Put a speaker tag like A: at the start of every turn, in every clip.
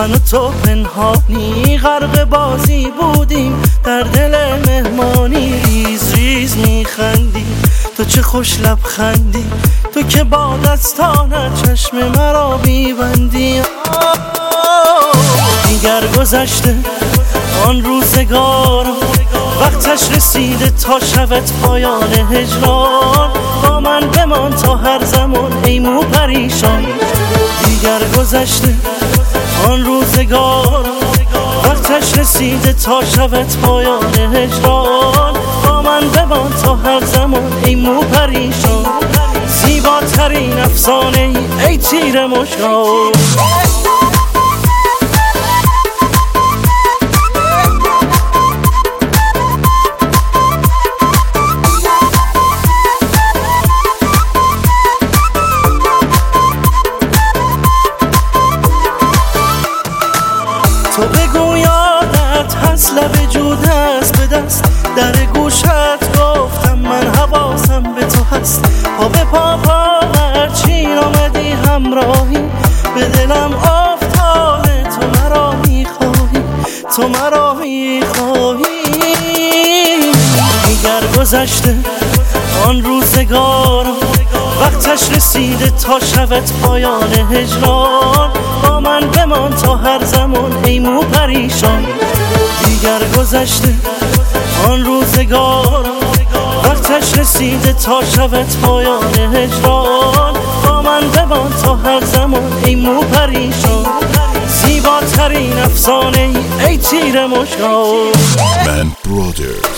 A: من و تو پنهانی غرق بازی بودیم در دل مهمانی. ریز ریز میخندی تو چه خوش لبخندی، تو که با دستانت چشم مرا میبندی. دیگر گذشته آن روزگارم، وقتش رسیده تا شود پایان هجران. با من بمان تا هر زمان ای مو پریشان. دیگر گذشته آن روزگارم، وقتش رسیده تا شود پایان هجران. با من بمان تا هر زمان ای مو پریشان. زیباترین افسانه ای تیر مژگان. تو بگو یادت هست لب جود هست به دست، در گوشت گفتم من حواسم به تو هست. پا به پا چین آمدی همراهی، به دلم افتاده تو مرا میخواهی، تو مرا میخواهی. دیگر گذشته آن روزگارم، وقتش رسیده تا شود پایان هجران. با من بمان تا هر زمان ای مو پریشان. دیگر گذشته آن روزگارم، وقتش رسیده تا شود پایان هجران. با من بمان تا هر زمان ای مو پریشان. زیباترین افسانه ای تیر مژگان.
B: من برادرز.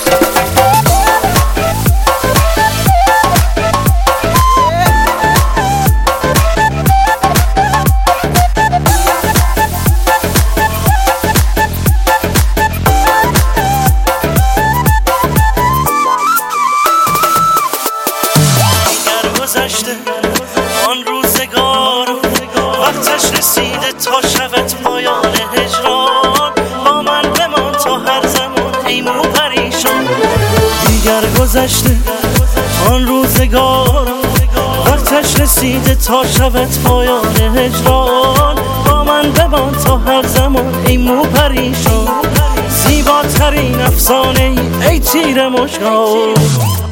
A: گذشته آن روزگارم، وقتش رسیده تا شود پایان هجران. با من بمان تا هر زمان ای مو پریشان. دیگر گذشته آن روزگارم، وقتش رسیده تا شود پایان هجران. با من بمان تا هر زمان ای مو پریشان. زیباترین افسانه ای تیر مژگان.